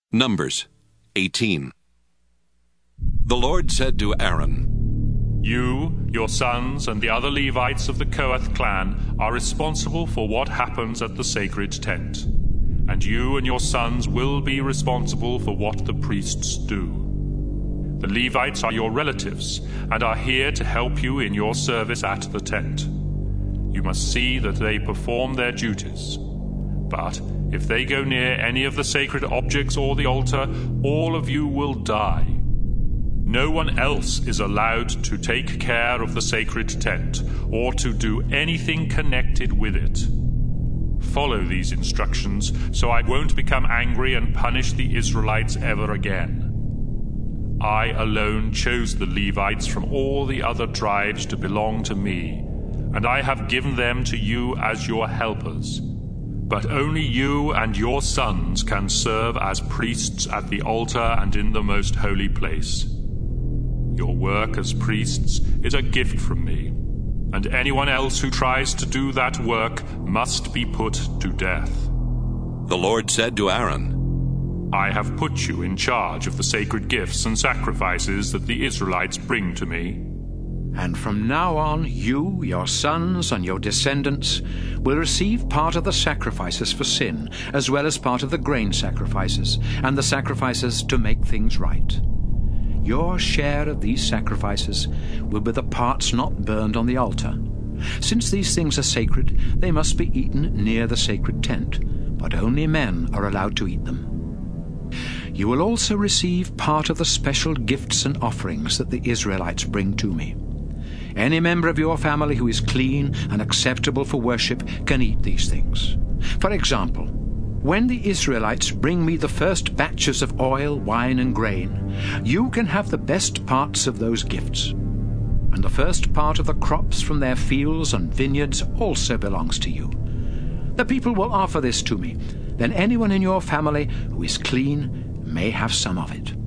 Numbers 18. The Lord said to Aaron, You, your sons, and the other Levites of the Kohath clan are responsible for what happens at the sacred tent, and you and your sons will be responsible for what the priests do. The Levites are your relatives and are here to help you in your service at the tent. You must see that they perform their duties. But if they go near any of the sacred objects or the altar, all of you will die. No one else is allowed to take care of the sacred tent or to do anything connected with it. Follow these instructions so I won't become angry and punish the Israelites ever again. I alone chose the Levites from all the other tribes to belong to me, and I have given them to you as your helpers. But only you and your sons can serve as priests at the altar and in the most holy place. Your work as priests is a gift from me, and anyone else who tries to do that work must be put to death. The Lord said to Aaron, I have put you in charge of the sacred gifts and sacrifices that the Israelites bring to me. And from now on, you, your sons, and your descendants will receive part of the sacrifices for sin, as well as part of the grain sacrifices, and the sacrifices to make things right. Your share of these sacrifices will be the parts not burned on the altar. Since these things are sacred, they must be eaten near the sacred tent, but only men are allowed to eat them. You will also receive part of the special gifts and offerings that the Israelites bring to me. Any member of your family who is clean and acceptable for worship can eat these things. For example, when the Israelites bring me the first batches of oil, wine, and grain, you can have the best parts of those gifts. And the first part of the crops from their fields and vineyards also belongs to you. The people will offer this to me. Then anyone in your family who is clean may have some of it.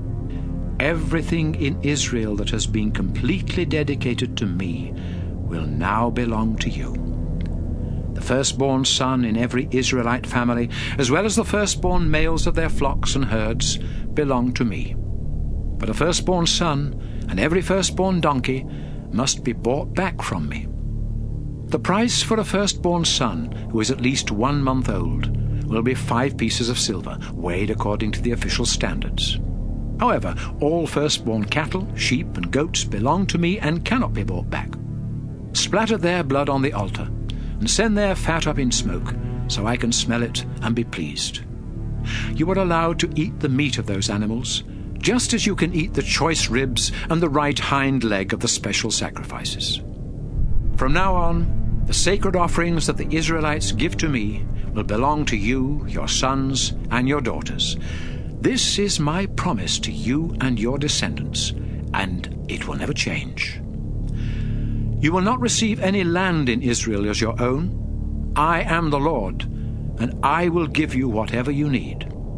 Everything in Israel that has been completely dedicated to me will now belong to you. The firstborn son in every Israelite family, as well as the firstborn males of their flocks and herds, belong to me. But a firstborn son and every firstborn donkey must be bought back from me. The price for a firstborn son who is at least 1 month old will be 5 pieces of silver, weighed according to the official standards. However, all firstborn cattle, sheep, and goats belong to me and cannot be bought back. Splatter their blood on the altar, and send their fat up in smoke, so I can smell it and be pleased. You are allowed to eat the meat of those animals, just as you can eat the choice ribs and the right hind leg of the special sacrifices. From now on, the sacred offerings that the Israelites give to me will belong to you, your sons, and your daughters. This is my promise to you and your descendants, and it will never change. You will not receive any land in Israel as your own. I am the Lord, and I will give you whatever you need.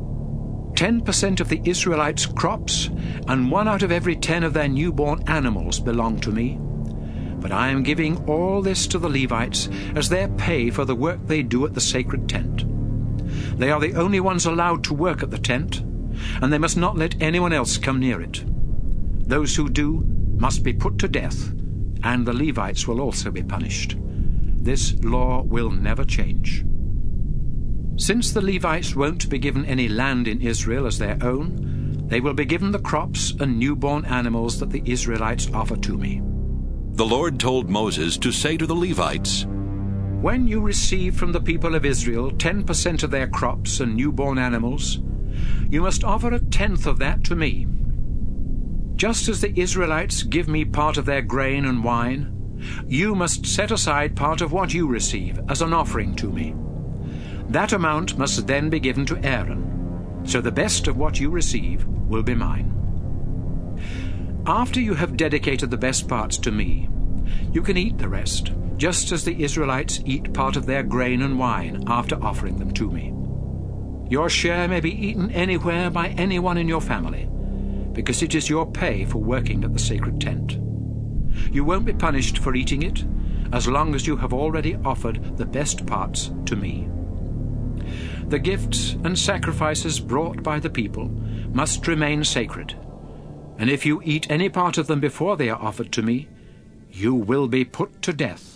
10% of the Israelites' crops and 1 out of every 10 of their newborn animals belong to me. But I am giving all this to the Levites as their pay for the work they do at the sacred tent. They are the only ones allowed to work at the tent, and they must not let anyone else come near it. Those who do must be put to death, and the Levites will also be punished. This law will never change. Since the Levites won't be given any land in Israel as their own, they will be given the crops and newborn animals that the Israelites offer to me. The Lord told Moses to say to the Levites, When you receive from the people of Israel 10% of their crops and newborn animals, you must offer 1/10 of that to me. Just as the Israelites give me part of their grain and wine, you must set aside part of what you receive as an offering to me. That amount must then be given to Aaron, so the best of what you receive will be mine. After you have dedicated the best parts to me, you can eat the rest, just as the Israelites eat part of their grain and wine after offering them to me. Your share may be eaten anywhere by anyone in your family, because it is your pay for working at the sacred tent. You won't be punished for eating it, as long as you have already offered the best parts to me. the gifts and sacrifices brought by the people must remain sacred, and if you eat any part of them before they are offered to me, you will be put to death.